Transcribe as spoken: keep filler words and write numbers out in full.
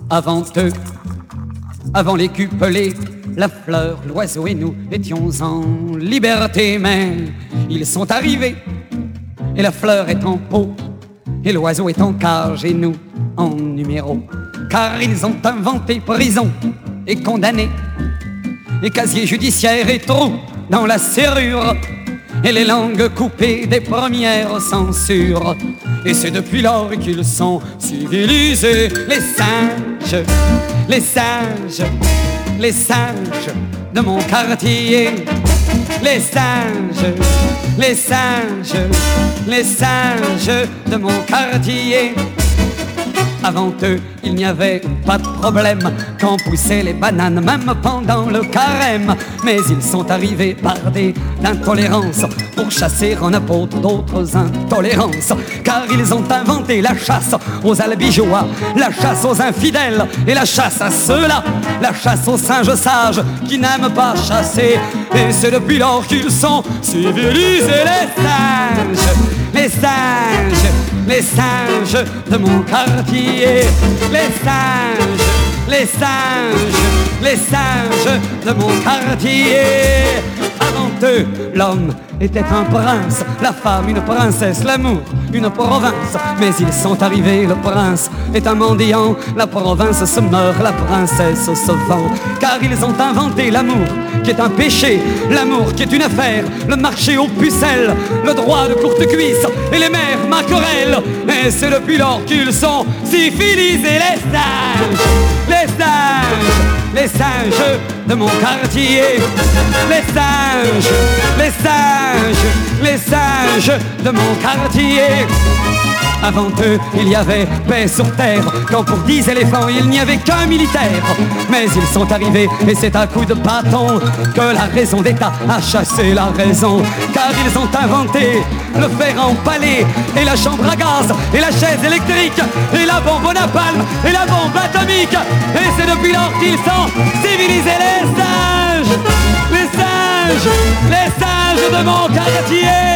Avant eux, avant les cupelés, la fleur, l'oiseau et nous étions en liberté. Mais ils sont arrivés, et la fleur est en pot, et l'oiseau est en cage, et nous en numéro. Car ils ont inventé prison et condamné, et casier judiciaire et trous dans la serrure, et les langues coupées des premières censures. Et c'est depuis lors qu'ils sont civilisés. Les singes, les singes, les singes de mon quartier. Les singes, les singes, les singes de mon quartier. Avant eux, il n'y avait pas de problème quand poussaient les bananes, même pendant le carême. Mais ils sont arrivés bardés d'intolérance pour chasser en apôtre d'autres intolérances. Car ils ont inventé la chasse aux albigeois, la chasse aux infidèles et la chasse à ceux-là, la chasse aux singes sages qui n'aiment pas chasser. Et c'est depuis lors qu'ils sont civilisés. Les singes, les singes, les singes de mon quartier. Les singes, les singes, les singes de mon quartier. Avant eux, l'homme était un prince, la femme une princesse, l'amour une province. Mais ils sont arrivés, le prince est un mendiant, la province se meurt, la princesse se vend. Car ils ont inventé l'amour qui est un péché, l'amour qui est une affaire, le marché aux pucelles, le droit de courte cuisse et les mères maquerelles. Et c'est depuis lors qu'ils sont civilisés. Les singes, les singes, les singes de mon quartier. Les singes, les singes, les singes de mon quartier. Avant eux, il y avait paix sur terre, quand pour dix éléphants, il n'y avait qu'un militaire. Mais ils sont arrivés, et c'est à coups de bâton que la raison d'État a chassé la raison. Car ils ont inventé le fer empalé, et la chambre à gaz, et la chaise électrique, et la bombe au napalm, et la bombe atomique. Et c'est depuis lors qu'ils sont civilisés. Les singes, les singes, les singes de mon quartier.